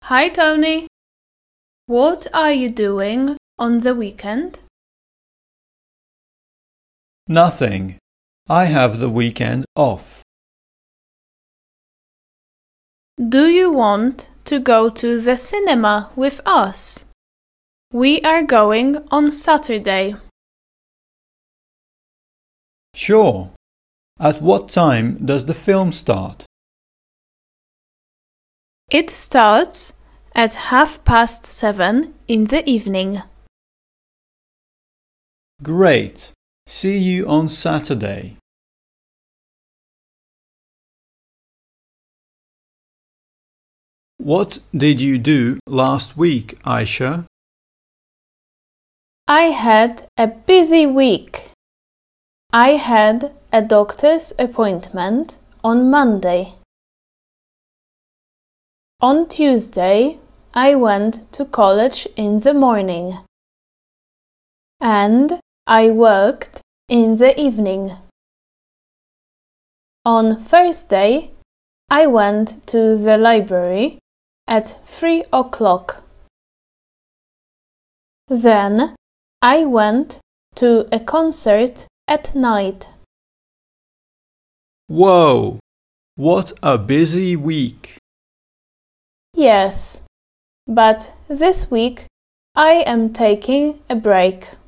Hi Tony, what are you doing on the weekend? Nothing. I have the weekend off. Do you want to go to the cinema with us? We are going on Saturday. Sure. At what time does the film start? It starts at 7:30 in the evening. Great. See you on Saturday. What did you do last week, Aisha? I had a busy week. I had a doctor's appointment on Monday. On Tuesday, I went to college in the morning. And I worked in the evening. On Thursday, I went to the library at 3 o'clock. Then I went to a concert at night. Whoa! What a busy week! Yes, but this week I am taking a break.